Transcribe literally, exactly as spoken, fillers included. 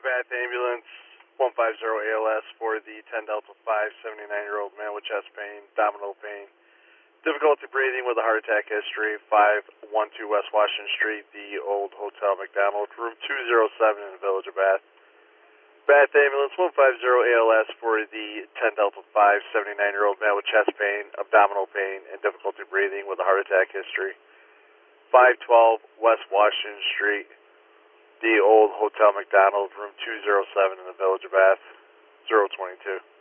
Bath Ambulance, one five zero A L S for the ten Delta five, seventy-nine-year-old man with chest pain, abdominal pain, difficulty breathing with a heart attack history, five one two West Washington Street, the old Hotel McDonald, room two oh seven in the Village of Bath. Bath Ambulance, one five zero A L S for the ten Delta five, seventy-nine-year-old man with chest pain, abdominal pain, and difficulty breathing with a heart attack history, five twelve West Washington Street, the old Hotel McDonald, room two oh seven in the Village of Bath, zero twenty-two.